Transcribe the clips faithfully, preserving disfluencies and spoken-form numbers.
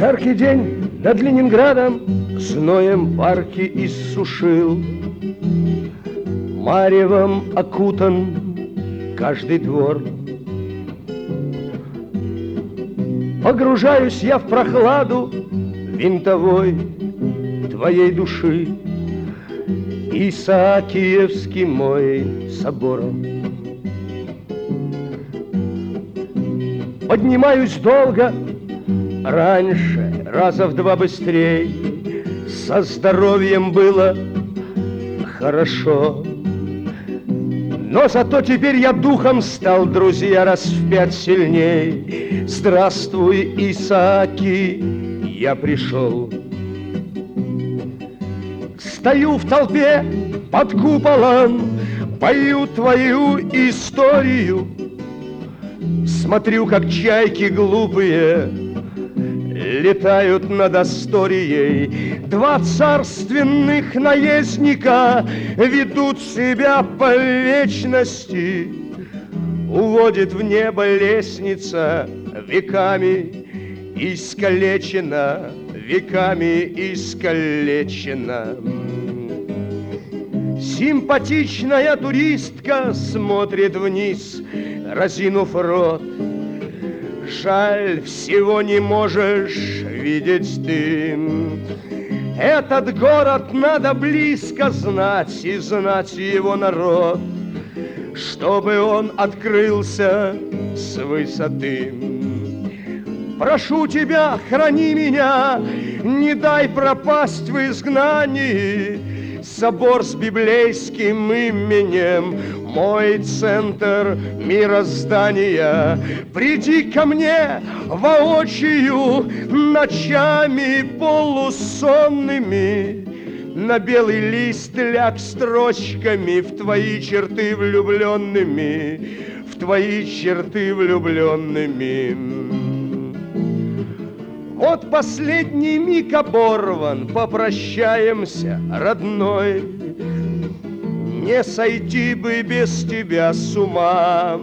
Жаркий день над Ленинградом зноем парки иссушил. Маревом окутан каждый двор. Погружаюсь я в прохладу винтовой твоей души. Исаакиевский мой собор. Поднимаюсь долго, раньше раза в два быстрей. Со здоровьем было хорошо, но зато теперь я духом стал, друзья, раз в пять сильней. Здравствуй, Исааки, я пришел. Стою в толпе под куполом, пою твою историю. Смотрю, как чайки глупые летают над Асторией. Два царственных наездника ведут себя по вечности. Уводит в небо лестница, веками искалечена, веками искалечена. Симпатичная туристка смотрит вниз, разинув рот. Жаль, всего не можешь видеть ты. Этот город надо близко знать и знать его народ, чтобы он открылся с высоты. Прошу тебя, храни меня, не дай пропасть в изгнании. Собор с библейским именем, мой центр мироздания. Приди ко мне воочию ночами полусонными. На белый лист ляг строчками в твои черты влюбленными, в твои черты влюбленными. Вот последний миг оборван, попрощаемся, родной. Не сойти бы без тебя с ума.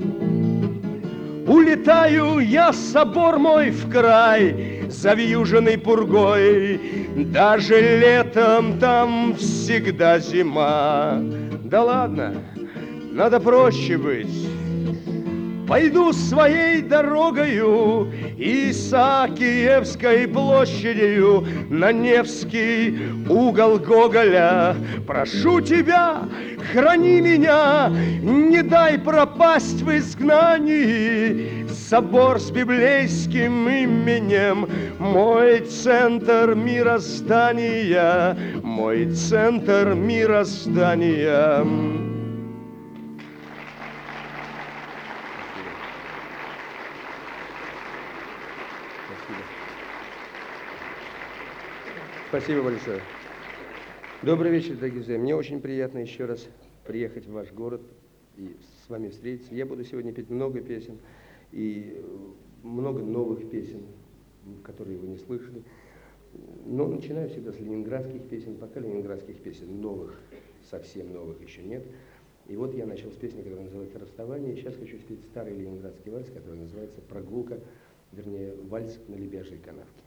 Улетаю я, собор мой, в край, завьюженный пургой. Даже летом там всегда зима. Да ладно, надо проще быть. Пойду своей дорогою, Исаакиевской площадью, на Невский угол Гоголя. Прошу тебя, храни меня, не дай пропасть в изгнании. Собор с библейским именем, мой центр мироздания, мой центр мироздания. Спасибо большое. Добрый вечер, дорогие друзья. Мне очень приятно еще раз приехать в ваш город и с вами встретиться. Я буду сегодня петь много песен и много новых песен, которые вы не слышали. Но начинаю всегда с ленинградских песен. Пока ленинградских песен новых, совсем новых еще нет. И вот я начал с песни, которая называется «Расставание». И сейчас хочу спеть старый ленинградский вальс, который называется «Прогулка», вернее, вальс на Лебяжьей канавке.